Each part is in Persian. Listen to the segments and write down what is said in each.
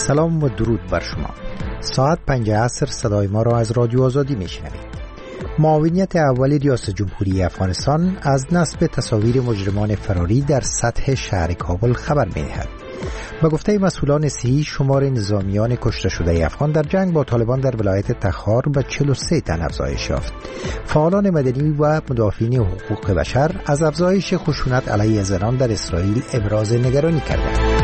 سلام و درود بر شما. ساعت 5 عصر صدای ما را از رادیو آزادی میشنوید. معاونیت اول ریاست جمهوری افغانستان از نصب تصاویر مجرمان فراری در سطح شهر کابل خبر می‌دهد. به گفته مسئولان صحی شمار نظامیان کشته شده افغان در جنگ با طالبان در ولایت تخار به 43 تن افزایش یافت. فعالان مدنی و مدافعین حقوق بشر از افزایش خشونت علیه زنان در اسرائیل ابراز نگرانی کردند.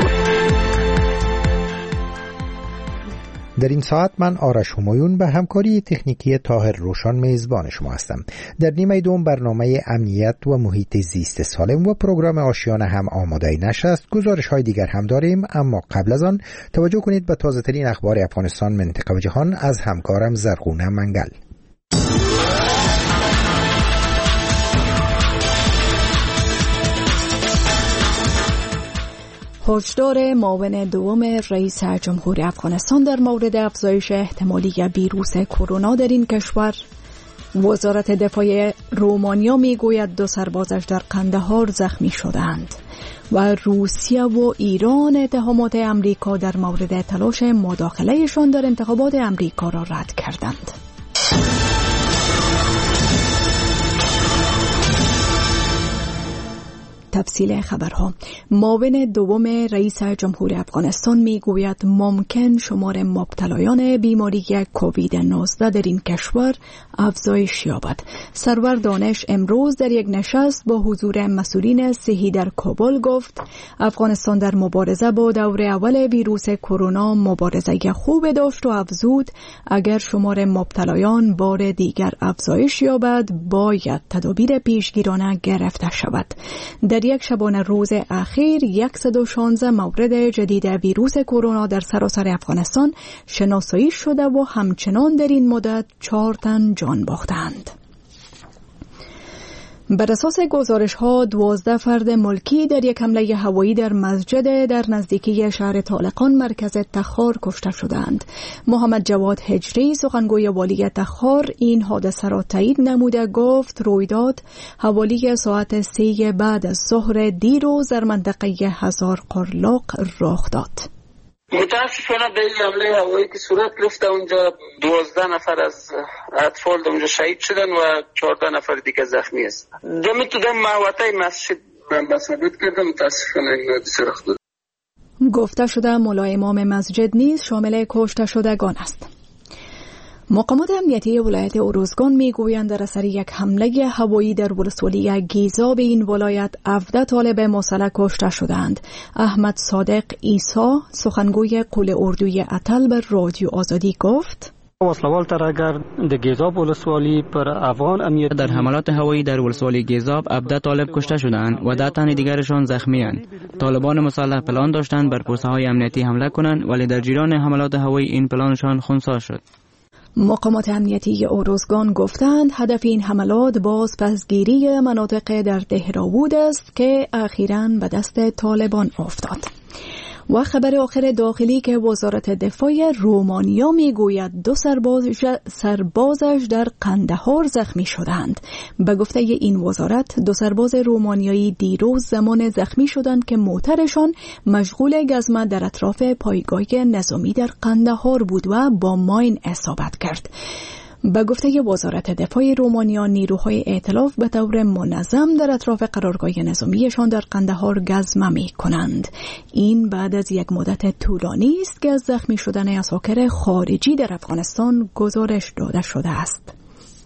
در این ساعت من آرش همایون به همکاری تکنیکی طاهر روشان میزبان شما هستم. در نیمه دوم برنامه امنیت و محیط زیست سالم و پروگرام آشیانه هم آماده نشست. گزارش های دیگر هم داریم، اما قبل از آن توجه کنید به تازه ترین اخبار افغانستان، منطقه و جهان از همکارم زرغونه منگل. هشدار معاون دوم رئیس جمهور افغانستان در مورد افزایش احتمالی ویروس کرونا در این کشور. وزارت دفاع رومانیا میگوید 2 سربازش در قندهار زخمی شدند و روسیه و ایران اتهامات امریکا در مورد تلاش مداخلهشان در انتخابات امریکا را رد کردند. تفصیل خبرها. معاون دوم رئیس جمهور افغانستان میگوید ممکن شمار مبتلایان بیماری کووید 19 در این کشور افزایش یابد. سرور دانش امروز در یک نشست با حضور مسئولین صحی در کابل گفت افغانستان در مبارزه با دور اول ویروس کرونا مبارزه خوب داشت و افزود اگر شمار مبتلایان بار دیگر افزایش یابد باید تدابیر پیشگیرانه گرفته شود. در یک شبانه روز اخیر 116 مورد جدید ویروس کرونا در سراسر افغانستان شناسایی شده و همچنان در این مدت 4 تن جان باختند. بر اساس گزارش‌ها 12 فرد ملکی در یک حمله هوایی در مسجد در نزدیکی شهر طالقان مرکز تخار کشته شدند. محمد جواد هجری سخنگوی والی تخار این حادثه را تایید نموده گفت رویداد حوالی ساعت 3 بعد از ظهر دیروز در منطقه هزار قرلاق رخ داد. متاسفانه به این حمله هوایی که صورت گرفت اونجا 12 نفر از اطفال اونجا شهید شدن و 14 نفر دیگه زخمی است. دمی تو دم محوطه مسجد بسابت کردم، متاسفانه این حادثه رخ داد. گفته شده مولای امام مسجد نیز شامل کشته شدگان است. مقامات امنیتی ولایت اروزگان میگویند در اثر یک حمله هوایی در ولسوالی گیزا به این ولایت 17 طالب مسلح کشته شدند. احمد صادق عیسی سخنگوی قول اردوی اتل به رادیو آزادی گفت وسلوال ترگر در گیزاب ولسوالی پر افغان امنیت در حملات هوایی در ولسوالی گیزاب 17 طالب کشته شدند و 10 تن دیگرشان زخمی اند. طالبان مسلح پلان داشتند بر پست‌های امنیتی حمله کنند ولی در جریان حملات هوایی این پلانشان خنثی شد. مقامات امنیتی اروزگان گفتند هدف این حملات بازپسگیری مناطق در دهراوود است که اخیراً به دست طالبان افتاد. و خبر آخر داخلی که وزارت دفاع رومانیا میگوید 2 سربازش در قندهار زخمی شدند. به گفته این وزارت 2 سرباز رومانیایی دیروز زمان زخمی شدند که موترشان مشغول گزمه در اطراف پایگاه نظامی در قندهار بود و با ماین اصابت کرد. به گفته وزارت دفاع رومانیا نیروهای ائتلاف به طور منظم در اطراف قرارگاه نظامیشان در قندهار گزمه می کنند. این بعد از یک مدت طولانی است که از زخمی شدن عساکر خارجی در افغانستان گزارش داده شده است.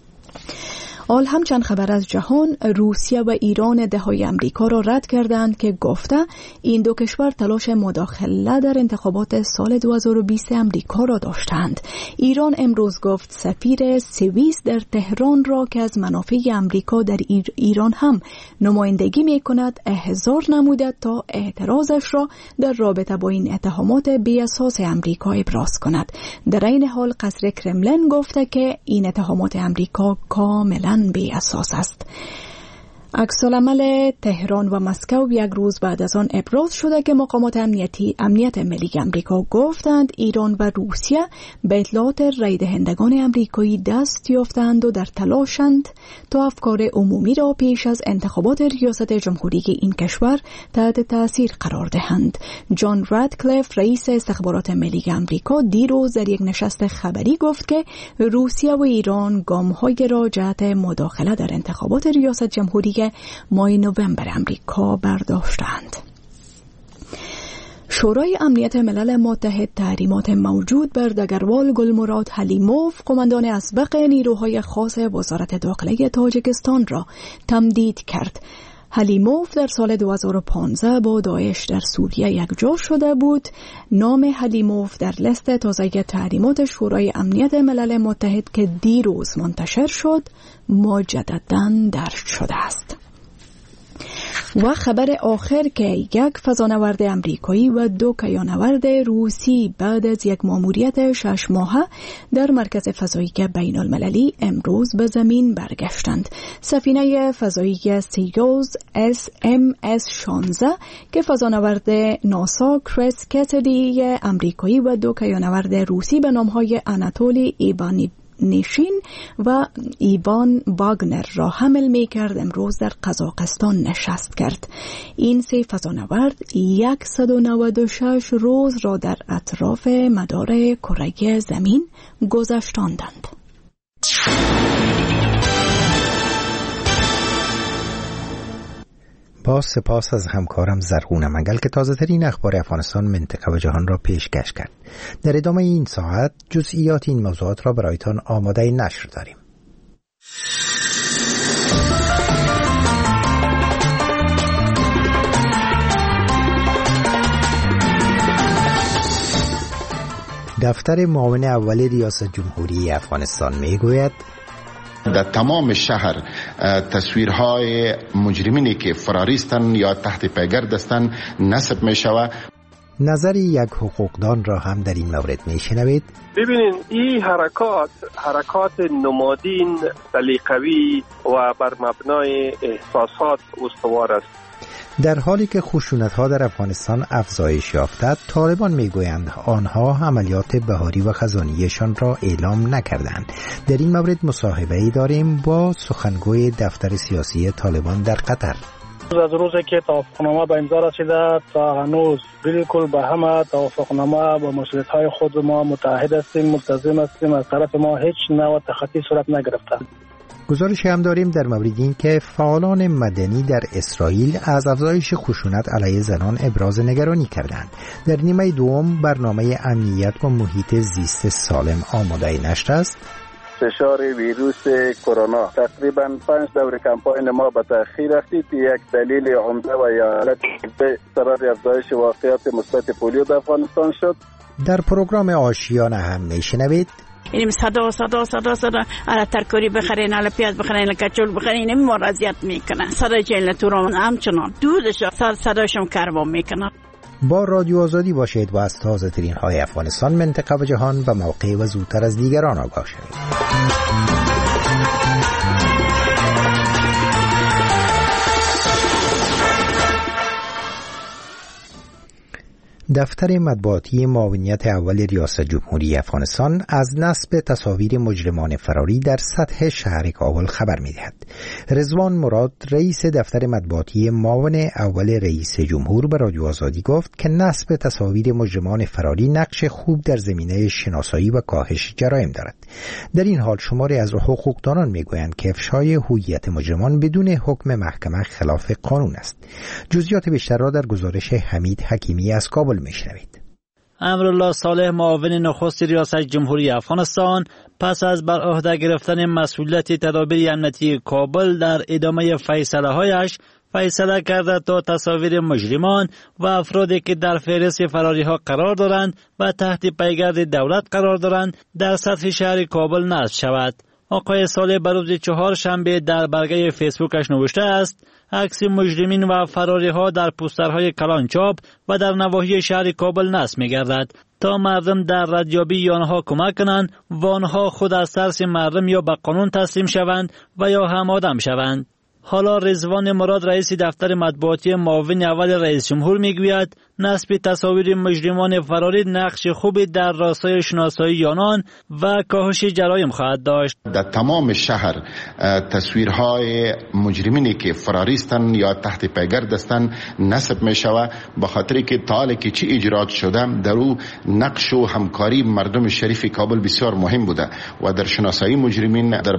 حال هم چند خبر از جهان. روسیه و ایران ادعای امریکا را رد کردند که گفته این 2 کشور تلاش مداخله در انتخابات سال 2020 امریکا را داشتند. ایران امروز گفت سفیر سوئیس در تهران را که از منافع امریکا در ایران هم نمایندگی می کند احضار نموده تا اعتراضش را در رابطه با این اتهامات بی اساس امریکا ابراز کند. در این حال قصر کرملین گفته که این اتهامات امریکا کاملا بی اساس است. عکس‌العمل تهران و مسکو یک روز بعد از آن ابراز شده که مقامات امنیت ملی امریکا گفتند ایران و روسیه به اطلاعات رای دهندگان امریکایی دست یافتند و در تلاشند تا افکار عمومی را پیش از انتخابات ریاست جمهوری این کشور تحت تاثیر قرار دهند. جان رادکلیف رئیس استخبارات ملی امریکا دیروز در یک نشست خبری گفت که روسیه و ایران گام‌های را جهت مداخله در انتخابات ریاست جمهوری ماه نوامبر امریکا برداشتند. شورای امنیت ملل متحد تحریمات موجود بر دگروال گلمراد حلیموف قماندان اسبق نیروهای خاص وزارت داخله تاجیکستان را تمدید کرد. حلیموف در سال 2015 با داعش در سوریه یکجا شده بود. نام حلیموف در لیست تازه تحریمات شورای امنیت ملل متحد که دیروز منتشر شد مجدداً درج شده است. و خبر آخر که یک فضانورد امریکایی و 2 کیانورد روسی بعد از یک ماموریت 6 ماهه در مرکز فضایی بین المللی امروز به زمین برگشتند. سفینه فضایی سیوز SMS-16 که فضانورد ناسا کریس کسدی امریکایی و 2 کیانورد روسی به نامهای اناتولی ایوانی نشین و ایوان واگنر را حمل می کرد امروز در قزاقستان نشست کرد. این 3 فضانورد 196 روز را در اطراف مدار کره زمین گذشتاندند. با سپاس از همکارم زرغون منگل که تازه ترین اخبار افغانستان، منطقه و جهان را پیشکش کرد. در ادامه این ساعت جزئیات این موضوعات را برایتان آماده نشر داریم. دفتر معاون اول ریاست جمهوری افغانستان میگوید در تمام شهر تصویرهای مجرمینی که فراریستن یا تحت پیگرد هستند نصب می شود. نظر یک حقوقدان را هم در این مورد می شنوید. ببینین این حرکات نمادین سلیقوی و بر مبنای احساسات استوار است. در حالی که خشونت‌ها در افغانستان افزایش یافته، طالبان میگویند آنها عملیات بهاری و خزانیشان را اعلام نکردند. در این مورد مصاحبه‌ای داریم با سخنگوی دفتر سیاسی طالبان در قطر. از روزی که توافقنامه به امضا رسیده تا هنوز بالکل به همه توافقنامه با مسئولیت‌های خود ما متحد هستیم، ملتزم هستیم. از طرف ما هیچ نوع تخطی صورت نگرفته. گزارشی هم داریم در مورد این که فعالان مدنی در اسرائیل از افزایش خشونت علیه زنان ابراز نگرانی کردند. در نیمه دوم برنامه امنیت و محیط زیست سالم آماده نشر است. انتشار ویروس کرونا تقریبا 5 دور کمپاین ما به تأخیر رفتید. یک دلیل عمده و یا سبب افزایش واقعات مثبت پولیو در افغانستان شد. در پروگرام آشیانه هم میشنوید اینم صدا على ترکاری بخرین، على پیاز بخرین، کچول بخرین، این ما اذیت میکنه. صدا جیل توران همچنان دودش صداشم کربام میکنه. با رادیو آزادی باشید و از تازه ترین های افغانستان، منطقه و جهان به موقع و زودتر از دیگران آگاه شوید. دفتر مطبوعاتی معاونیت اول ریاست جمهوری افغانستان از نصب تصاویر مجرمان فراری در سطح شهر کابل خبر می‌دهد. رضوان مراد رئیس دفتر مطبوعاتی معاون اول رئیس جمهور به رادیو آزادی گفت که نصب تصاویر مجرمان فراری نقش خوب در زمینه شناسایی و کاهش جرایم دارد. در این حال شماری از حقوقدانان میگویند که افشای هویت مجرمان بدون حکم محکمه خلاف قانون است. جزئیات بیشتر را در گزارش حمید حکیمی از کابل میشنوید. امرالله صالح معاون نخست ریاست جمهوری افغانستان پس از بر عهده گرفتن مسئولیت تدابیر امنیتی کابل در ادامه فیصله‌هایش فیصله کرده تا تصاویر مجرمان و افرادی که در فهرست فراری ها قرار دارند و تحت پیگرد دولت قرار دارند در سطح شهر کابل نصب شود. آقای صالح بر روز چهارشنبه در برگه فیسبوکش نوشته است: عکس مجرمین و فراری ها در پوسترهای کلانچاپ و در نواحی شهر کابل نصب می گردد تا مردم در ردیابی آنها کمک کنند و آنها خود از ترس مردم یا به قانون تسلیم شوند و یا هم آدم شوند. حالا رضوان مراد رئیس دفتر مطبوعاتی معاون اول رئیس جمهور میگوید نصب تصاویر مجرمان فراری نقش خوبی در راستای شناسایی آنان و کاهش جرایم خواهد داشت. در تمام شهر تصویرهای مجرمینی که فراریستن یا تحت پیگرد هستند نصب می شود، به خاطر که تا حالی که چی اجرات شده در او نقش و همکاری مردم شریف کابل بسیار مهم بوده و در شناسایی مجرمین، در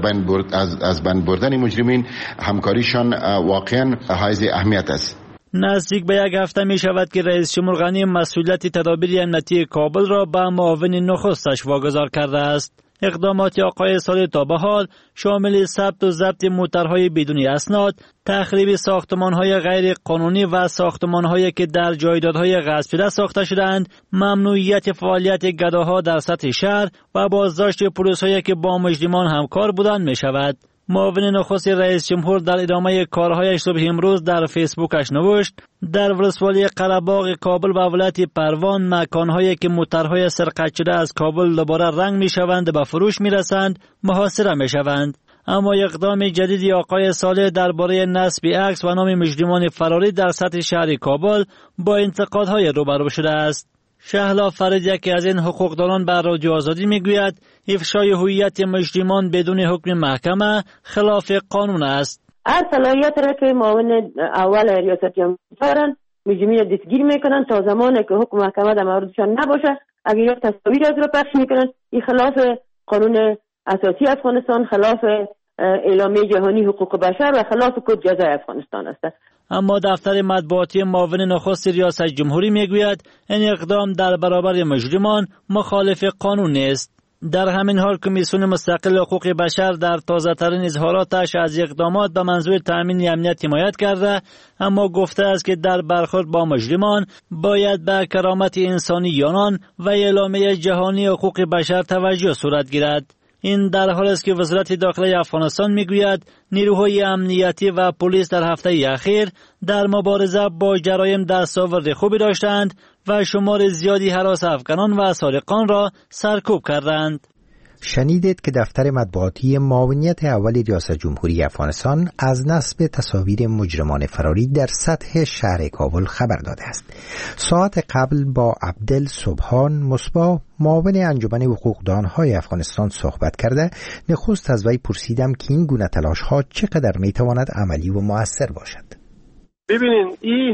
از بین بردن مجرمین همکاریشان واقعا حائز اهمیت است. نزدیک به یک هفته می شود که رئیس جمهور غنی مسئولیت تدابیر امنیتی کابل را به معاون نخستش واگذار کرده است. اقدامات آقای صالح تا به حال شامل ثبت و ضبط موترهای بدون اسناد، تخریب ساختمان‌های غیر قانونی و ساختمان‌هایی که در جایدادهای غصب شده ساخته شدند، ممنوعیت فعالیت گداها در سطح شهر و بازداشت پلیس‌هایی که با مجرمان همکار بودند می شود. معاون نخست رئیس جمهور در ادامه کارهایش صبح امروز در فیسبوکش نوشت: در ولسوالی قره‌باغ کابل و ولایت پروان مکانهایی که موترهای سرقت شده از کابل دوباره رنگ می‌شوند به فروش می‌رسند محاصره می‌شوند. اما اقدام جدیدی آقای صالح درباره نصب عکس و نام مجرمان فراری در سطح شهر کابل با انتقادهای روبرو شده است. شهلا فرید یکی از این حقوقدانان بر رادیو آزادی میگوید افشای هویت مجرمان بدون حکم محکمه خلاف قانون است. هر صلاحیت را که معاون اول ریاست جمهوری دارن مجرمین دستگیر میکنن تا زمانی که حکم محکمه در موردشان نباشه. اگر یک تصاویر از را پخش میکنن این خلاف قانون اساسی افغانستان، خلاف اعلامیه جهانی حقوق بشر و خلاف کد جزای افغانستان است. اما دفتر مطبوعاتی معاون نخست ریاست جمهوری میگوید این اقدام در برابر مجرمان مخالف قانون نیست. در همین حال کمیسیون مستقل حقوق بشر در تازه‌ترین اظهاراتش از اقدامات به منظور تأمین امنیت حمایت کرده، اما گفته است که در برخورد با مجرمان باید به کرامت انسانی آنان و اعلامیه جهانی حقوق بشر توجه صورت گیرد. این در حالی است که وزارت داخله افغانستان میگوید نیروهای امنیتی و پلیس در هفته اخیر در مبارزه با جرایم دستاورد خوبی داشتند و شمار زیادی هراس افغانان و سارقان را سرکوب کردند. شنیدید که دفتر مطبوعاتی معاونیت اول ریاست جمهوری افغانستان از نصب تصاویر مجرمان فراری در سطح شهر کابل خبر داده است. ساعت قبل با عبدل سبحان مصباح معاون انجمن حقوقدانهای افغانستان صحبت کرده نخست از وی پرسیدم که این گونه تلاش‌ها چقدر میتواند عملی و مؤثر باشد. ببینین این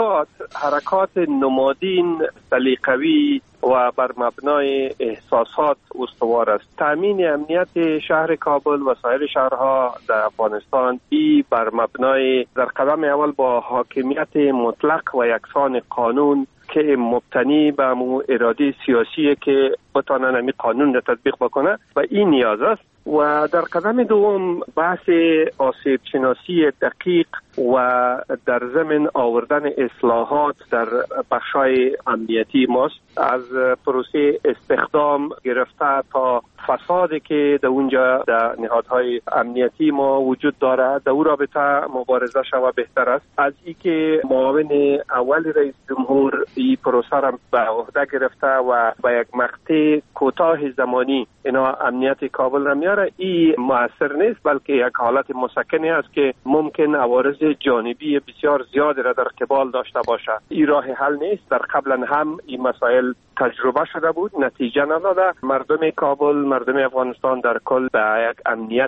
حرکات نمادین سلیقوی و بر مبنای احساسات استوار است. تأمین امنیت شهر کابل و سایر شهرها در افغانستان ای بر مبنای در قدم اول با حاکمیت مطلق و یکسان قانون که مبتنی به اراده سیاسی که بتانن همین قانون را تطبیق بکنه و این نیاز است. و در قدم دوم بحث آسیب شناسی دقیق و در ضمن آوردن اصلاحات در بخشای امنیتی ماست، از پروسه استخدام گرفته تا فسادی که در اونجا در نهادهای امنیتی ما وجود داره در اون رابطه مبارزه شود بهتر است. از ای که معاون اول رئیس جمهور این پروسه را به عهده گرفته و با یک مقطع کوتاه زمانی اینا امنیت کابل را میاره، این مؤثر نیست، بلکه یک حالت مسکنی است که ممکن عوارض جانبی بسیار زیادی را در قبال داشته باشه. این راه حل نیست. در قبلا هم این مسائل تجربه شده بود، نتیجه نداده. مردم کابل، مردم افغانستان در کل به یک امنیت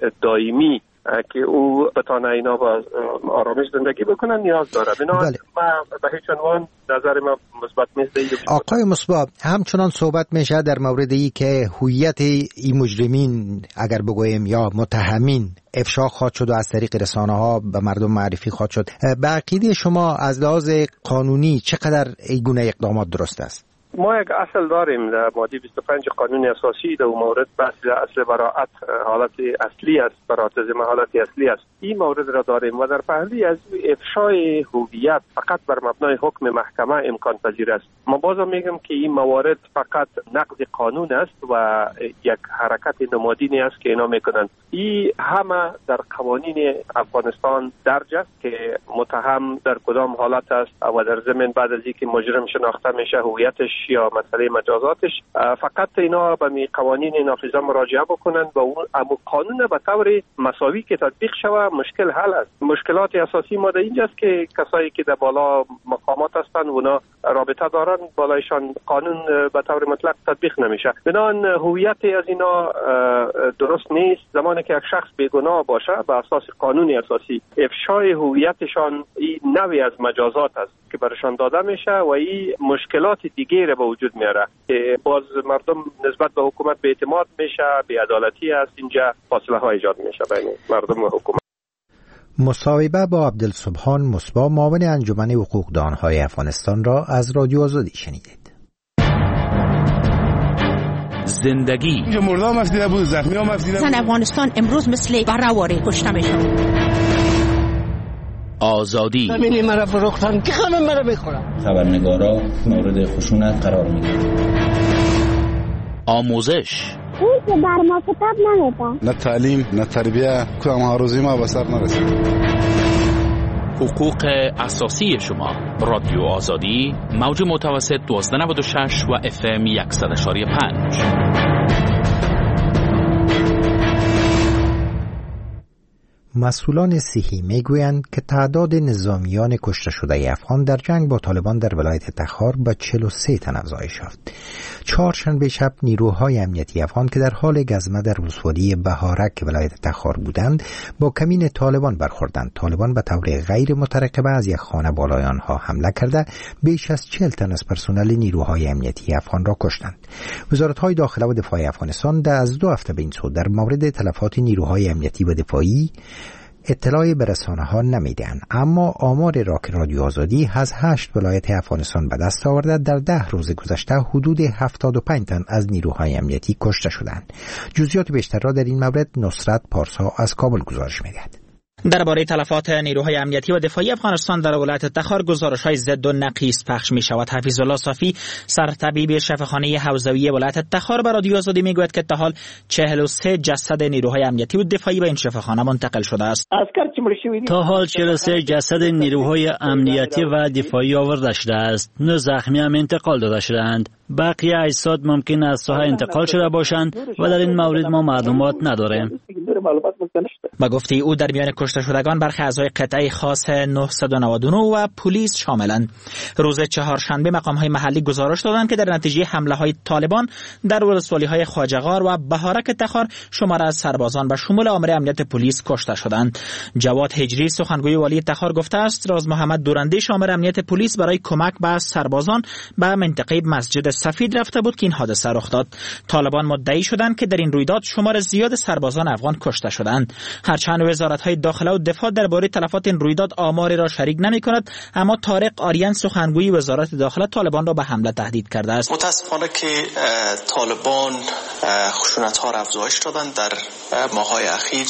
دائمی که او بتانه اینا با آرامش زندگی بکنن نیاز داره. بنابراین ما به هیچ عنوان نظر ما مثبت نیست. آقای مصباح، همچنان صحبت میشه در مورد ای که هویت این مجرمین اگر بگویم یا متهمین افشا خواهد شد و از طریق رسانه ها به مردم معرفی خواهد شد. به عقیده شما از لحاظ قانونی چقدر این گونه اقدامات درست است؟ ما یک اصل داریم در ماده 25 قانون اساسی در مورد بحث اصل براءت حالت اصلی است، براءت ذمه حالت اصلی است. این مورد را داریم و در پهلوی از افشای هویت فقط بر مبنای حکم محکمه امکان پذیر است. ما بازم میگم که این موارد فقط نقض قانون است و یک حرکت نمادینی است که اینا میکنند. این همه در قوانین افغانستان درج است که متهم در کدام حالت است و در ضمن بعد از اینکه مجرم شناخته میشه هویتش یا مسئله مجازاتش، فقط اینا به قوانین نافذه مراجعه بکنن و اون قانون به طور مساوی که تطبیق شوه مشکل حل است. مشکلات اساسی ما در اینجاست که کسایی که در بالا مقامات هستند اونا رابطه دارن بالایشان قانون به طور مطلق تطبیق نمیشه. بنابراین هویت از اینا درست نیست. زمانی که یک شخص بیگناه باشه به اساس قانون اساسی افشای هویتشان این نوعی از مجازات است که برشان داده میشه و این مشکلات دیگه را به وجود میاره که باز مردم نسبت به حکومت به اعتماد میشه، بی‌عدالتی است، اینجا فاصله ها ایجاد میشه بین مردم و حکومت. مصاحبه با عبدالسبحان مصباح، معاون انجمن حقوقدانهای افغانستان را از رادیو آزادی شنیدید. زندگی مردم مفیده بود، زخمی ها مفیده بود. زن افغانستان امروز مثل برهواری کشته میشن. آزادی ببینی مرا فروختن که همه مرا میخورن. خبرنگارا مورد خشونت قرار میگیرن. آموزش اون که بر ما کتاب نمیده. نه تعلیم نه تربیه، کدام هاروزی ما به سر نرسید. حقوق اساسی شما. رادیو آزادی، موج متوسط 1296 و FM 100.5. مسئولان صحی میگویند که تعداد نظامیان کشته شده افغان در جنگ با طالبان در ولایت تخار به 43 تن افزایش یافت. چهارشنبه شب نیروهای امنیتی افغان که در حال گزمه در ولسوالی بهارک ولایت تخار بودند با کمین طالبان برخوردند. طالبان به طور غیر مترقبه از یک خانه بالای آنها حمله کرده بیش از 40 تن از پرسنل نیروهای امنیتی افغان را کشتند. وزارت‌های داخله و دفاع افغانستان از 2 هفته به این سو در مورد تلفات نیروهای امنیتی و دفاعی اطلاعی به رسانه‌ها نمیدهند، اما آمار را که رادیو آزادی از 8 ولایت افغانستان به دست آورده در 10 روز گذشته حدود 75 تن از نیروهای امنیتی کشته شدند. جزئیات بیشتر را در این مورد نصرت پارسا از کابل گزارش می‌دهد. درباره تلفات نیروهای امنیتی و دفاعی افغانستان در ولایت تخار گزارش‌های ضد و نقیض پخش می‌شود. حفیظ الله صافی، سرطبیب شفاخانه حوزویه ولایت تخار، به رادیو آزادی میگوید که تا حال 43 جسد نیروهای امنیتی و دفاعی به این شفاخانه منتقل شده است. تا حال 43 جسد نیروهای امنیتی و دفاعی آورده شده است. 9 زخمی هم انتقال داده شدند. بقیه اجساد ممکن است ساحه انتقال شده باشند و در این مورد ما معلومات نداریم. با گفته او در میان کشته شدگان برخی اعضای قطعه خاص 999 و پلیس شاملند. روز چهارشنبه مقام‌های محلی گزارش دادند که در نتیجه حمله‌های طالبان در ولسوالی‌های خواجه‌غار و بهارک تخار شمار از سربازان به شمول آمر امنیت پلیس کشته شدند. جواد هجری، سخنگوی والی تخار، گفته است راز محمد دورنده آمر امنیت پلیس برای کمک به سربازان به منطقه مسجد سفید رفته بود که این حادثه رخ داد. طالبان مدعی شدند که در این رویداد شمار زیاد سربازان افغان کشته شدند. هرچند وزارت‌های داخله و دفاع درباره تلفات این رویداد آماری را شریک نمی‌کند، اما طارق آریان، سخنگوی وزارت داخله، طالبان را به حمله تهدید کرده است. متاسفانه که طالبان خشونت‌ها را افزایش دادند در ماه‌های اخیر.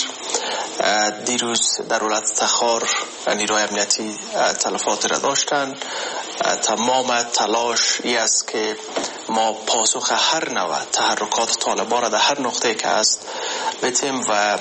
دیروز در ولایت تخار نیروهای امنیتی تلفات را داشتند. تمام تلاش ای است که ما پاسخ هر نوع تحرکات طالبان را در هر نقطه که هست بتیم و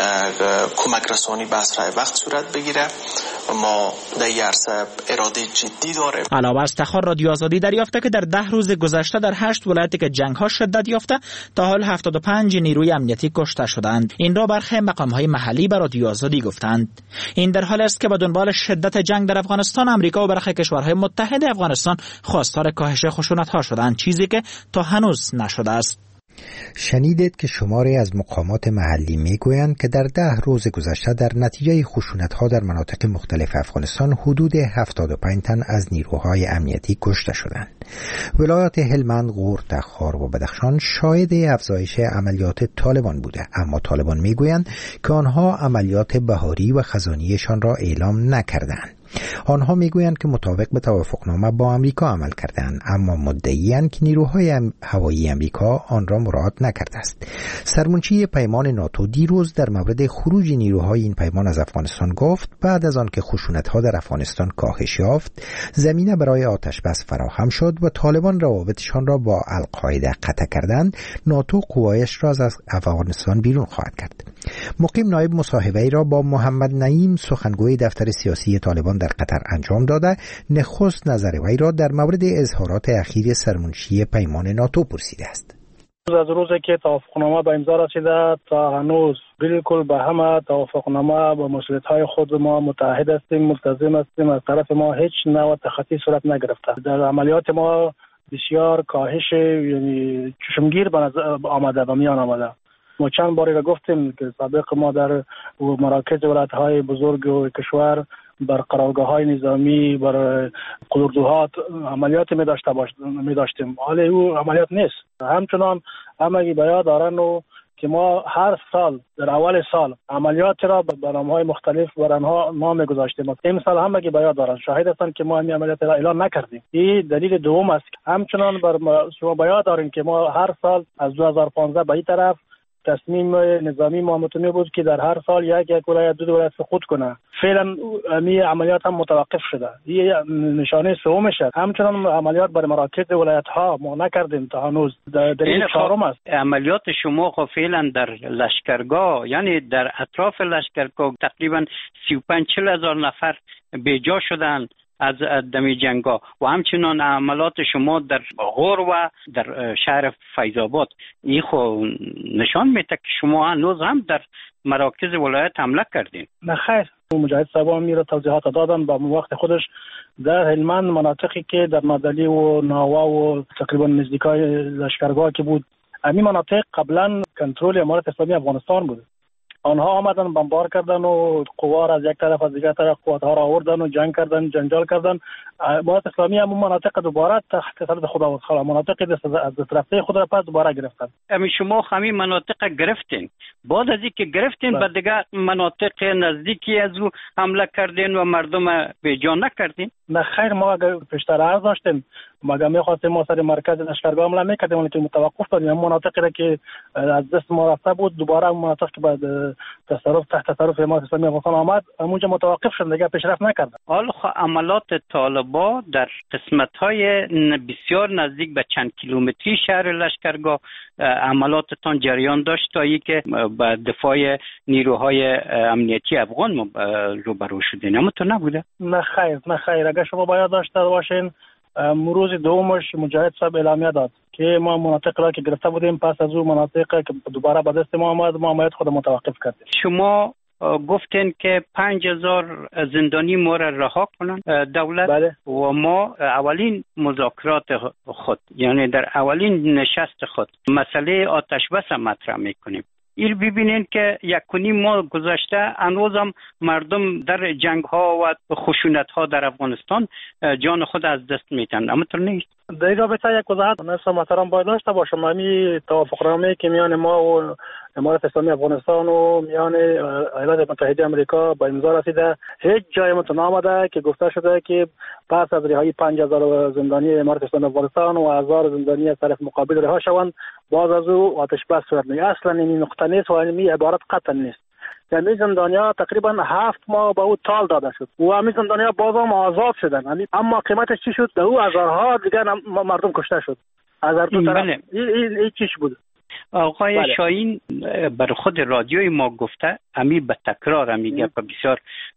کمک رسانی به اسرع وقت صورت بگیره. ما در این عرصه اراده جدی داریم. علاوه از تخار، رادیو آزادی دریافته که در 10 روز گذشته در 8 ولایتی که جنگ‌ها شدت یافته تا حال 75 نیروی امنیتی کشته شدند. این را برخی مقام‌های محلی به رادیو آزادی گفتند. این در حالی است که با دنبال شدت جنگ در افغانستان، آمریکا و برخی کشورهای متحد افغانستان خواستار کاهش خشونت‌ها شدند، چیزی که تا هنوز نشده است. شنیدید که شماری از مقامات محلی میگویند که در 10 روز گذشته در نتیجه خشونت‌ها در مناطق مختلف افغانستان حدود 75 تن از نیروهای امنیتی کشته شدند. ولایات هلمند، غور، تخار و بدخشان شاهد افزایش عملیات طالبان بوده، اما طالبان میگویند که آنها عملیات بهاری و خزانیشان را اعلام نکردند. آنها میگویند که مطابق به توافقنامه با امریکا عمل کردند، اما مدعی‌اند که نیروهای هوایی امریکا آن را مراعات نکرده است. سرمنشی پیمان ناتو دیروز در مورد خروج نیروهای این پیمان از افغانستان گفت بعد از آن که خشونت‌ها در افغانستان کاهش یافت، زمینه برای آتش‌بس فراهم شد و طالبان روابطشان را با القاعده قطع کردند، ناتو قوایش را از افغانستان بیرون خواهد کرد. مقیم نایب مصاحبه‌ای را با محمد نعیم، سخنگوی دفتر سیاسی طالبان در قطر انجام داده، نخست نظر وی را در مورد اظهارات اخیر سرمنشی پیمان ناتو پرسیده است. از روزی که توافقنامه به امضا رسیده تا هنوز بالکل به همه توافقنامه با مسئولیت‌های خود ما متحد هستیم، ملتزم هستیم. از طرف ما هیچ نوع تخطی صورت نگرفته. در عملیات ما بسیار کاهش یعنی چشمگیر آمده و میان آمده. ما چند باری را گفتیم که سابق ما در مراکز ولایت‌های بزرگ و کشور بر قرارگاه‌های نظامی، بر قلدروهات عملیات می داشتیم. حالا او عملیات نیست. همچنان همگی بیاد دارن و که ما هر سال در اول سال عملیات را به نام‌های مختلف بر آنها نام گذاشتیم. این سال همگی بیاد دارن، شاهد هستند که ما این عملیات را اعلان نکردیم. این دلیل دوم است. همچنان بر شما بیاد دارین که ما هر سال از 2015 به این طرف تصمیم نظامی محمدی بود که در هر سال یک ولایت دو ولایت سقوط کنه. فعلا می عملیات هم متوقف شده. این نشانه سومش است. همچنان عملیات بر مراکز ولایت ها ما نکردیم تا هنوز. دلیل چهارم است. عملیات شما خب فعلا در لشکرگاه، یعنی در اطراف لشکرگاه تقریبا 35-40 هزار نفر بیجا شدن از دمی جنگا و همچنان عملات شما در غور و در شهر فیض‌آباد این خو نشان میده که شما هنوز هم در مراکز ولایت حمله کردین. نه خیر، مجاهد صاحبا میره توضیحات دادن با وقت خودش در هلمند مناطقی که در نادلی و ناوا و تقریبا نزدیکای لشکرگاه که بود، همین مناطق قبلا کنترل امارت اسلامی افغانستان بود. آنها آمدن بمبار کردن و قوا را از یک طرف از دیگر طرف قوت‌ها را آوردن و جنگ کردن، جنجال کردن. امارت اسلامی هم مناطق دوباره تحت تسلط خود خلا مناطق از رفته خود را پس دوباره گرفتن. شما همین مناطق گرفتین، بعد از اینکه گرفتین به دیگر مناطق نزدیکی از او حمله کردین و مردم به جان نکردین؟ نه خیر، ما پیشتر عرض داشتیم، مگه می‌خواستیم ما سر مرکز لشکرگاه حمله می‌کردیم ولی که متوقف کردیم. مناطقی را که از دست ما رفته بود دوباره مناطق که بعد تحت تصرف امارت اسلامی افغانستان آمد اونجا متوقف شد، دیگه پیشرفت نکرد. حالا عملات طالبان در قسمت‌های بسیار نزدیک به چند کیلومتری شهر لشکرگاه عملاتتان جریان داشت تا اینکه به دفاع نیروهای امنیتی افغان روبرو شدین، اما تو نبوده؟ نه خیر، اگر شما باید داشته باشین روز دومش مجاهد صاحب اعلامیه داد که ما مناطق را که گرفته بودیم پس از اون مناطق که دوباره به دست ما آمد ما عملیات خود متوقف کردیم. شما گفتین که 5000 زندانی ما را رها کنن دولت. بله. و ما اولین مذاکرات خود، یعنی در اولین نشست خود مسئله آتش بس مطرح میکنیم. این ببینین که 1.5 ماه گذشته هنوز هم مردم در جنگ ها و خشونت ها در افغانستان جان خود از دست میتن، اما تو نیست. در این رابطه یک وضاحت محترم باید داشته باشم. همین توافقنامه که میان ما و امارت اسلامی افغانستان و میان ایالات متحده آمریکا با امضا رسیده، هیچ جای متن آمده که گفته شده که پس از رهایی 5000 زندانی امارت اسلامی افغانستان و 1000 زندانی از طرف مقابل رها شوند باز از او آتش بس صورت میگیرد. اصلا این نقطه نیست و این عبارت قطعا نیست. یعنی زندانیا تقریبا 7 ماه به او تال داده شد و همین زندانیا باز هم آزاد شدن، اما قیمتش چی شد؟ به او هزارها دیگه مردم کشته شد. از هر دو طرف این چیش بود. آقای بله. شاهین بر خود رادیوی ما گفته، امی به تکرار میگه بسیار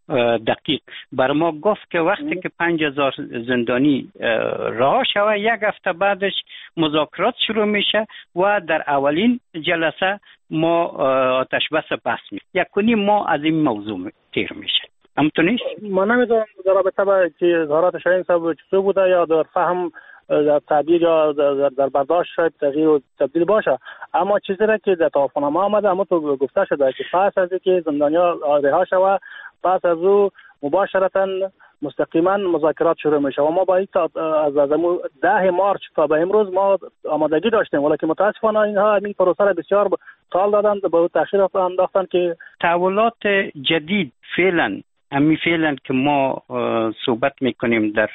دقیق بر ما گفت که وقتی که 5000 زندانی رها شوه 1 هفته بعدش مذاکرات شروع میشه و در اولین جلسه ما آتش بس میشه. 1.5 ماه از این موضوع تیر میشه. همون نیست؟ ما نمیدونم در رابطه با که اظهارات شاهین صاحب چطور بوده یا در فهم در تعبیر یا در برداشت شاید تغییر و تبدیل باشه، اما چیزی را که در توافقنامه آمده اما تو گفته شده که پس از اینکه زندانیا رها شوه پس از او مباشرتا مستقیما مذاکرات شروع میشه و ما با این از 10 مارچ تا به امروز ما آمادگی داشتیم، ولی که متاسفانه اینها این پروسه را بسیار طال دادن، به تاخیر انداختن. که تحولات جدید فعلا که ما صحبت میکنیم در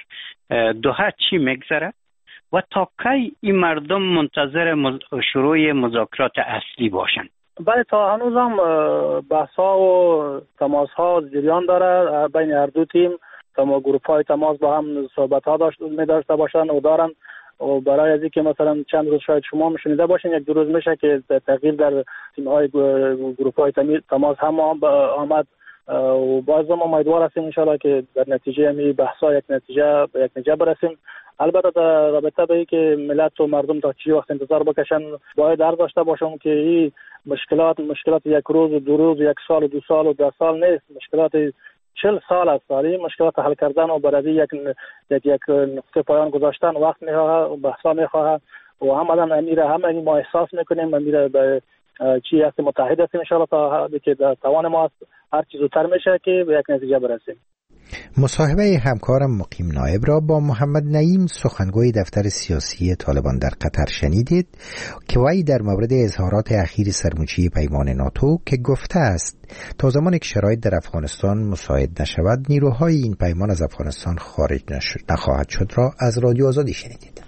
دوحه چی میگذره و تا کی این مردم منتظر شروع مذاکرات اصلی باشن؟ بله، تا هنوز هم بحث‌ها و تماس‌ها جریان داره بین هر دو تیم. گروه‌های تماس با هم صحبت‌ها داشته باشن و دارن و برای از اینکه مثلا چند روز شاید شما میشنیده باشین 1-2 روز میشه که تغییر در تیم‌های گروه‌های تماس هم آمد و باز ما امیدوار هستیم ان شاء الله که در نتیجه همین بحث‌ها یک نتیجه برسیم. البته در رابطه به اینکه ملت و مردم تا چی وقت انتظار بکشن باید در داشته باشم که این مشکلات یک روز و دو روز، یک سال و 2 سال و 10 سال نیست، مشکلات 40 سال است. این مشکلات حل کردن و برای یک نقطه پایان گذاشتن وقت میخواه و بحثا میخواه و همه ما احساس میکنیم امیره به چی هست متحد هستیم ان شاء الله تا که در توان ما هر چیز زودتر میشه که به یک نتیجه برسیم. مصاحبه همکارم مقیم نایب را با محمد نعیم سخنگوی دفتر سیاسی طالبان در قطر شنیدید که وی در مورد اظهارات اخیر سرموچی پیمان ناتو که گفته است تا زمانی که شرایط در افغانستان مساعد نشود نیروهای این پیمان از افغانستان خارج نخواهد شد را از رادیو آزادی شنیدید.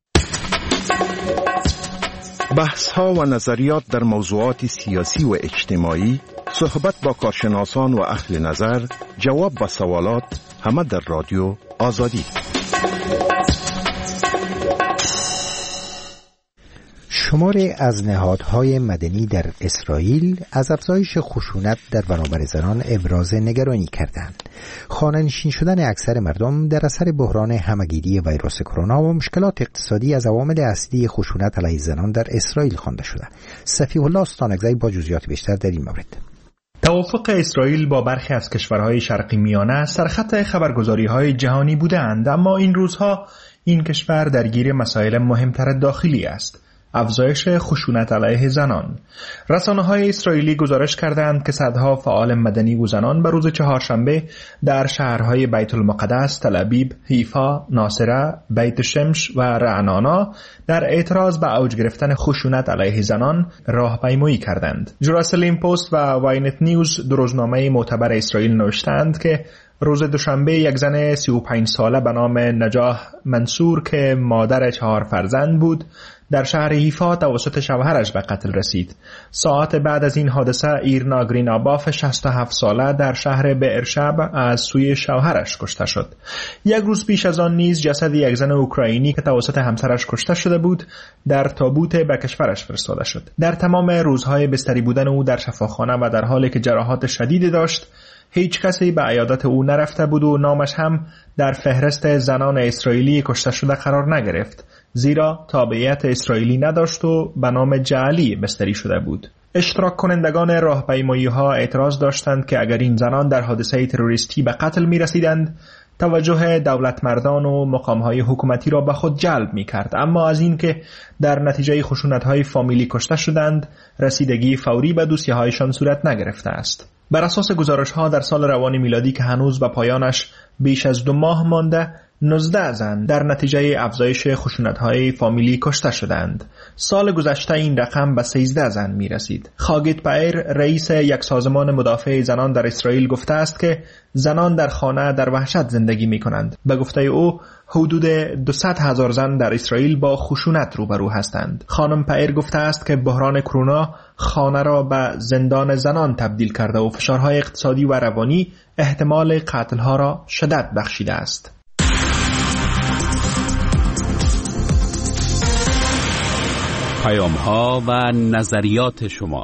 بحث‌ها و نظریات در موضوعات سیاسی و اجتماعی، صحبت با کارشناسان و اهل نظر، جواب به سوالات، همه در رادیو آزادی. شماری از نهادهای مدنی در اسرائیل از افزایش خشونت در برابر زنان ابراز نگرانی کردند. خانه‌نشین شدن اکثر مردم در اثر بحران همه‌گیری ویروس کرونا و مشکلات اقتصادی از عوامل اصلی خشونت علیه زنان در اسرائیل خوانده شده. صفیح الله استانکزی با جزئیات بیشتر در این مورد. توافق اسرائیل با برخی از کشورهای شرقی میانه سرخط خبرگزاری‌های جهانی بودند، اما این روزها این کشور درگیر مسائل مهمتر داخلی است: افزایش خشونت علیه زنان. رسانه‌های اسرائیلی گزارش کردند که صدها فعال مدنی و زنان به روز چهارشنبه در شهرهای بیت المقدس، تل ابیب، حیفا، ناصره، بیت شمش و رعنانا در اعتراض به اوج گرفتن خشونت علیه زنان راهپیمایی کردند. جراسلیم پست و واینت نیوز، دو روزنامه معتبر اسرائیل، نوشتند که روز دوشنبه یک زن 35 ساله به نام نجاح منصور که مادر 4 فرزند بود در شهر حیفا توسط شوهرش به قتل رسید. ساعت بعد از این حادثه ایرنا گریناباف 67 ساله در شهر بئرشب از سوی شوهرش کشته شد. یک روز پیش از آن نیز جسد یک زن اوکراینی که توسط همسرش کشته شده بود در تابوت به کشورش فرستاده شد. در تمام روزهای بستری بودن او در شفاخانه و در حالی که جراحات شدید داشت، هیچ کسی به عیادت او نرفته بود و نامش هم در فهرست زنان اسرائیلی کشته شده قرار نگرفت، زیرا تابعیت اسرائیلی نداشت و به نام جعلی بستری شده بود. اشتراک کنندگان راهپیمایی‌ها اعتراض داشتند که اگر این زنان در حادثه تروریستی به قتل می رسیدند، توجه دولت مردان و مقام‌های حکومتی را به خود جلب می‌کرد، اما از این که در نتیجه خشونت‌های فامیلی کشته شدند، رسیدگی فوری به دوسیه‌هایشان صورت نگرفته است. بر اساس گزارش‌ها در سال روان میلادی که هنوز به پایانش بیش از 2 ماه مانده، 19 زن در نتیجه افزایش خشونت‌های فامیلی کشته شدند. سال گذشته این رقم به 13 زن می‌رسید. خاگیت پایر، رئیس یک سازمان مدافع زنان در اسرائیل، گفته است که زنان در خانه در وحشت زندگی می‌کنند. به گفته او حدود 200,000 زن در اسرائیل با خشونت روبرو هستند. خانم پایر گفته است که بحران کرونا خانه را به زندان زنان تبدیل کرده و فشارهای اقتصادی و روانی احتمال قتل‌ها را شدت بخشیده است. پیام‌ها و نظریات شما.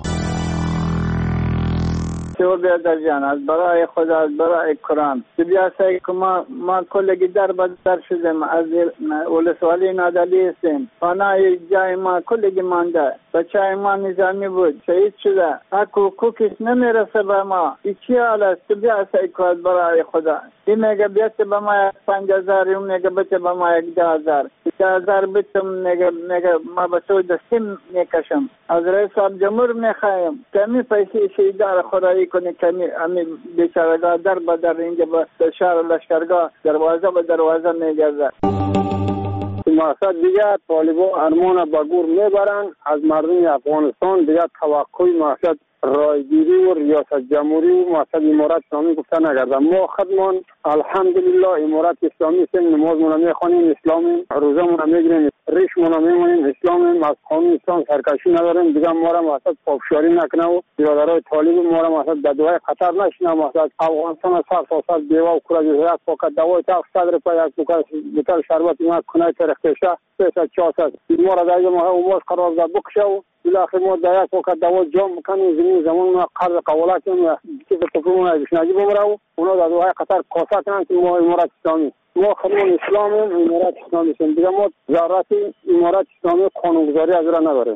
بیادر جان، از برای خدا، از برای قرآن بیاسایی که ما کلگی در شدیم، از ولسوالی نادلی هستیم، پناه جای ما کلگی مانده، بچه ما نظامی بود، شهید شده، حق و حقوقش نمیرسه به ما. این چی حال است؟ بیاسایی که از برای خدا این میگه بیت به ما 5,000، اون میگه بیت به ما 10,000 بیتم، میگه ما به تو دستیم میکشم. از رئیس جمهور میخوایم کمی پیسی شهیدار خدایی کنی، کمی امی بیچارگاه در بدر اینجا به شهر لشکرگاه دروازه به دروازه میگرده. مقصد دیگه طالبان ارمان با گور میبرن از مردم افغانستان، دیگه توقع مقصد رایگیری و ریاست جمهوری و مقصد امارات اسلامی گفته نگردن. ما خودمان الحمدلله امارت اسلامی هستیم، نمازمون میخوانیم اسلامی، روزمون میگیریم، ریشمون میمونیم اسلامی، از قانون اسلام سرکشی نداریم. دیگه ما را مثلا پافشاری نکنه و برادرای طالب ما را مثلا در دوای خطر نشینه. مثلا افغانستان از سر دیوا و کورج یک پاکت دوای تا 100 روپیه یک بوتل شربت ما کنای ترختشه 300 ما را در ما اوماش قرار داد بکشه و بالاخره ما در یک پاکت دوا جام میکنیم زمین ما قرض قولات که تفهمون اشناجی بمره و اونا در دوای قطر کاسه کنن که ما امارت اسلامی، ما خانون اسلامی امارت اسلامی هستیم. دیگه ما ضرورت امارت اسلامی قانونگذاری از را نداریم.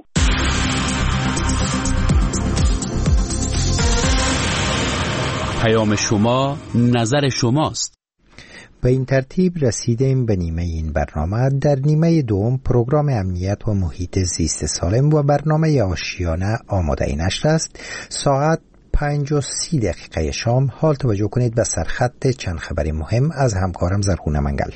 پیام شما، نظر شماست. به این ترتیب رسیدیم به نیمه این برنامه. در نیمه دوم پروگرام امنیت و محیط زیست سالم و برنامه آشیانه آماده این نشر است. ساعت 5:30 شام. حال توجه کنید به سرخط چند خبری مهم از همکارم زرغونه منگل.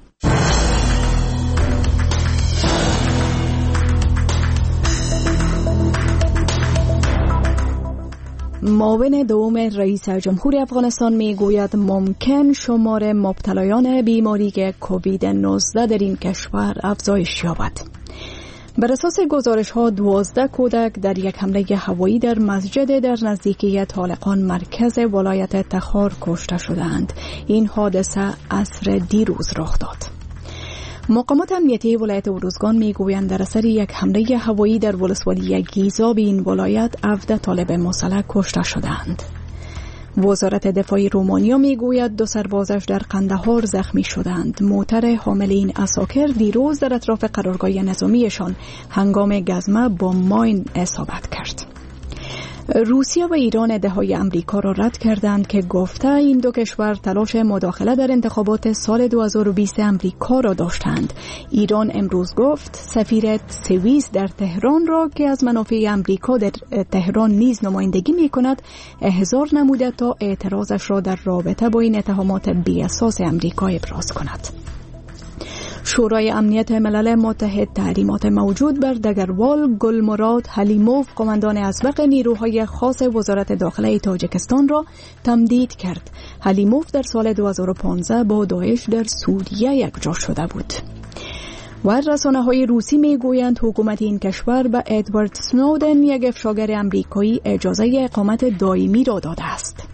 معاون دوم رئیس جمهور افغانستان میگوید ممکن شمار مبتلایان بیماری کووید 19 در این کشور افزایش یابد. بر اساس گزارش ها 12 کودک در یک حمله هوایی در مسجد در نزدیکی طالقان مرکز ولایت تخار کشته شدند. این حادثه عصر دیروز رخ داد. مقامات امنیتی ولایت اروزگان میگویند در اثر یک حمله هوایی در ولسوالی گیزا به این ولایت 17 طالب مسلح کشته شدند. وزارت دفاع رومانیا میگوید 2 سربازش در قندهار زخمی شدند. موتر حامل این عساکر دیروز در اطراف قرارگاه نظامیشان هنگام گزمه با ماین اصابت کرد. روسیه و ایران ادعای امریکا را رد کردند که گفته این دو کشور تلاش مداخله در انتخابات سال 2020 امریکا را داشتند. ایران امروز گفت سفیر سوئیس در تهران را که از منافع امریکا در تهران نیز نمایندگی می‌کند احضار نموده تا اعتراضش را در رابطه با این اتهامات بی‌اساس امریکا ابراز کند. شورای امنیت ملل متحد تحریمات موجود بر دگروال گلمراد حلیموف قماندان اسبق نیروهای خاص وزارت داخله تاجیکستان را تمدید کرد. حلیموف در سال 2015 با داعش در سوریه یکجا شده بود. و رسانه‌های روسی میگویند حکومت این کشور به ادوارد سنودن یک افشاگر امریکایی اجازه اقامت دائمی را داده است.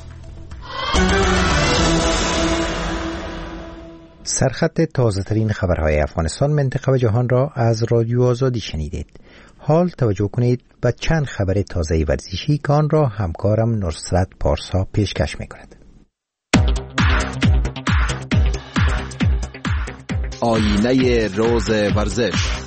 سرخط تازه ترین خبرهای افغانستان، منطقه و جهان را از رادیو آزادی شنیدید. حال توجه کنید به چند خبر تازه ورزشی که آن را همکارم نصرت پارسا پیشکش می‌کند. آینه روز ورزش.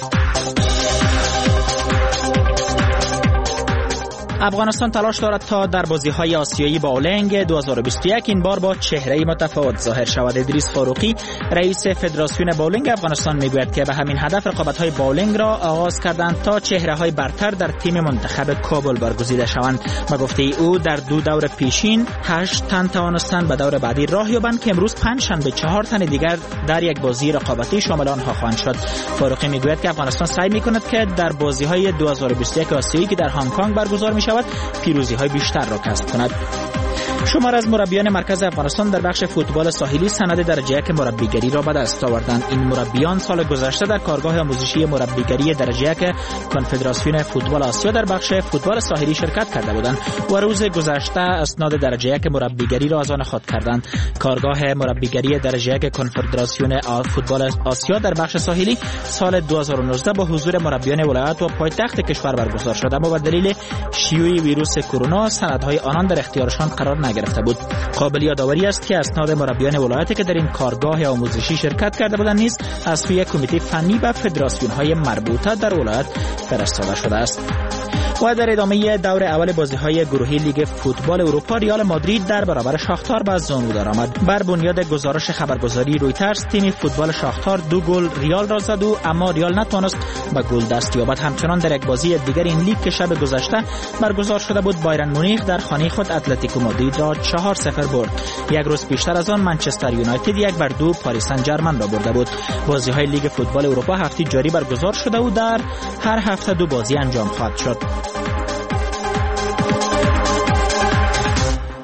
افغانستان تلاش دارد تا در بازی‌های آسیایی باولنگ 2021 این بار با چهره متفاوت ظاهر شود. ادریس فاروقی رئیس فدراسیون باولنگ افغانستان میگوید که به همین هدف رقابت‌های باولنگ را آغاز کردند تا چهره‌های برتر در تیم منتخب کابل برگزیده شوند. به گفته او در 2 دور پیشین 8 تن توانستند به دور بعدی راه یابند که امروز 5 شنبه 4 تن دیگر در یک بازی رقابتی شامل آنها خواهند شد. فاروقی میگوید که افغانستان سعی می‌کند که در بازی‌های 2021 آسیایی که در هنگ کنگ برگزار می‌شود پیروزی‌های بیشتر را کسب کند. شمار از مربیان مرکز افغانستان در بخش فوتبال ساحلی سند درجه یک مربیگری را به دست آوردند. این مربیان سال گذشته در کارگاه آموزشی مربیگری درجه یک کنفدراسیون فوتبال آسیا در بخش فوتبال ساحلی شرکت کرده بودند و روز گذشته اسناد درجه یک مربیگری را از آن خود کردند. کارگاه مربیگری درجه یک کنفدراسیون فوتبال آسیا در بخش ساحلی سال 2019 با حضور مربیان ولایت و پایتخت کشور برگزار شد، اما به دلیل شیوع ویروس کرونا سندهای آنان در اختیارشان قرار نگرفته بود. قابل یادآوری است که اسناد مربیان ولایتی که در این کارگاه آموزشی شرکت کرده بودند نیز از سوی کمیته فنی و فدراسیون‌های مربوطه در ولایت فرستاده شده است. و در ادامه دور اول بازی‌های گروهی لیگ فوتبال اروپا ریال مادرید در برابر شاختار به زانو درآمد. بر بنیاد گزارش خبرگزاری رویترز تیم فوتبال شاختار 2 گل ریال را زد و اما ریال نتوانست به گل دست یابد. همچنان در یک بازی دیگر این لیگ که شب گذشته برگزار شده بود بایرن مونیخ در خانه خود اتلتیکو مادرید را 4-0 برد. یک روز پیشتر از آن منچستر یونایتد 1-2 پاریس سن ژرمن را برده بود. بازی‌های لیگ فوتبال اروپا هفته جاری برگزار شده و در هر هفته 2 بازی انجام خواهد شد.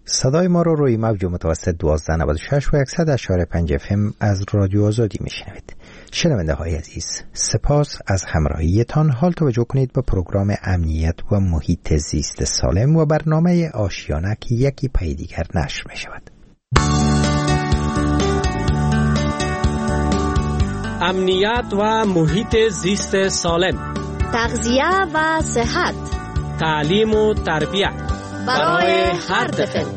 صدای ما رو روی موج متوسط 1296 و 100.5 FM از رادیو آزادی میشنوید. شنونده های عزیز، سپاس از همراهیتان. حال توجه کنید به پروگرام امنیت و محیط زیست سالم و برنامه آشیانه که یکی پی دیگر نشر می شود. امنیت و محیط زیست سالم، تغذیه و صحت، تعلیم و تربیت برای هر طفل.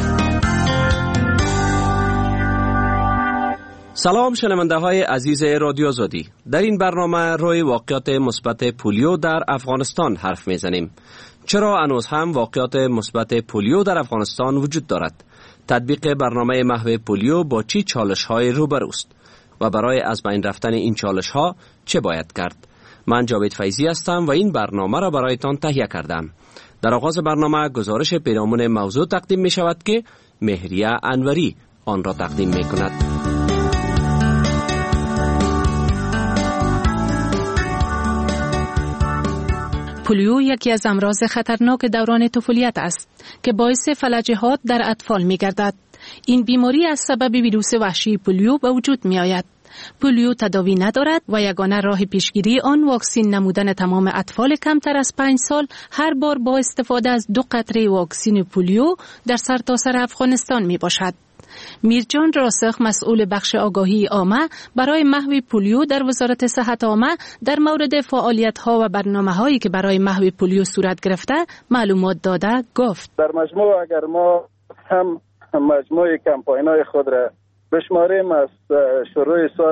سلام شنونده های عزیز رادیو آزادی. در این برنامه روی واقعات مثبت پولیو در افغانستان حرف میزنیم. چرا هنوز هم واقعات مثبت پولیو در افغانستان وجود دارد؟ تطبیق برنامه محو پولیو با چه چالش‌های روبروست و برای از بین رفتن این چالش‌ها چه باید کرد؟ من جاوید فیضی هستم و این برنامه را برایتان تهیه کردم. در آغاز برنامه گزارش پیرامون موضوع تقدیم می شود که مهریه انوری آن را تقدیم می کند. پولیو یکی از امراض خطرناک دوران طفولیت است که باعث فلجهات در اطفال می گردد. این بیماری از سبب ویروس وحشی پولیو به وجود می آید. پولیو تداوی ندارد و یگانه راه پیشگیری آن واکسین نمودن تمام اطفال کمتر از 5 سال هر بار با استفاده از 2 قطره واکسین پولیو در سرتاسر افغانستان می باشد. میرجان راسخ، مسئول بخش آگاهی عامه برای محو پولیو در وزارت صحت عامه، در مورد فعالیت‌ها و برنامه‌هایی که برای محو پولیو صورت گرفته معلومات داده گفت: در مجموع اگر ما هم مجموع کمپاین‌های خود را بشماریم از شروع سال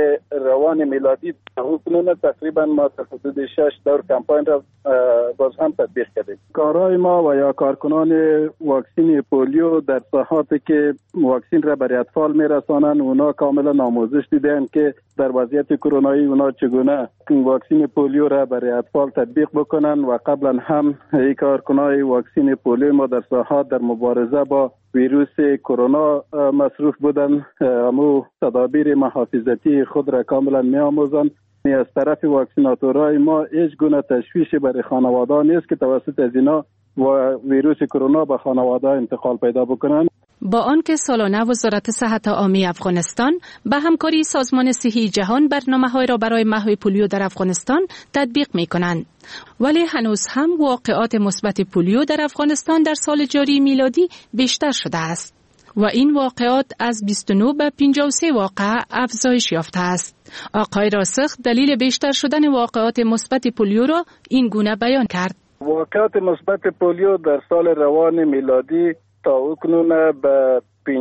روان میلادی کنون تقریبا ما تا حدود 6 دور کمپاین را باز هم تطبیق کردیم. کارهای ما و یا کارکنان واکسین پولیو در ساحاتی که واکسین را برای اطفال میرسانند، اونا کاملا آموزش دیدن که در وضعیت کرونایی اونا چگونه واکسین پولیو را برای اطفال تطبیق بکنن و قبلا هم کارکنان واکسین پولیو ما در ساحات در مبارزه با ویروس کرونا مصروف بودن، امو تدابیر محافظتی خود را کاملا می آموزند. از طرف واکسیناتورهای ما هیچ گونه تشویشی برای خانواده نیست که توسط از اینا و ویروس کرونا به خانواده انتقال پیدا بکنند. با آنکه سالانه وزارت صحت عامه افغانستان به همکاری سازمان صحی جهان برنامه‌های را برای محو پولیو در افغانستان تطبیق می‌کنند، ولی هنوز هم واقعات مثبت پولیو در افغانستان در سال جاری میلادی بیشتر شده است و این واقعات از 29 به 53 واقعه افزایش یافته است. آقای راسخ دلیل بیشتر شدن واقعات مثبت پولیو را این گونه بیان کرد: واقعات مثبت پولیو در سال روان میلادی تا اکنون به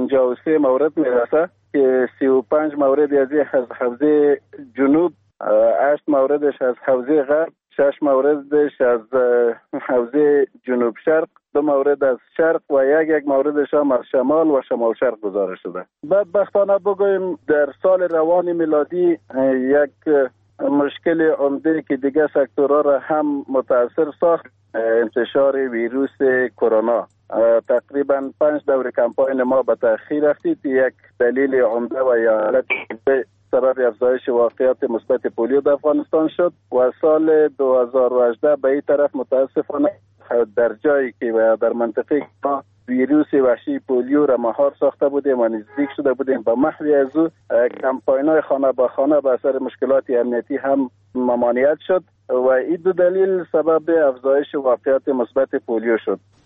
53 مورد میرسه که 35 مورد از حوزه جنوب، 8 موردش از حوزه غرب، 6 موردش از حوزه جنوب شرق، 2 مورد از شرق و یک موردش هم از شمال و شمال شرق گزارش شده. بدبختانه بگویم در سال روان میلادی یک مشکل عمده که دیگه سکتورها را هم متاثر ساخت، انتشار ویروس کرونا. تقریبا 5 دور کمپاین ما به تأخیر رفتید. یک دلیل عمده و یا علت سبب افزایش واقعات مثبت پولیو در افغانستان شد و سال 2018 به این طرف متاسفانه در جایی که در منطقه ما ویروس وحشی پولیو را مهار ساخته بودیم و نزدیک شده بودیم به محو از او، کمپاین‌های خانه به خانه به اثر مشکلات امنیتی هم ممانعت شد و این 2 دلیل سبب افزایش واقعات مثبت پولیو شد.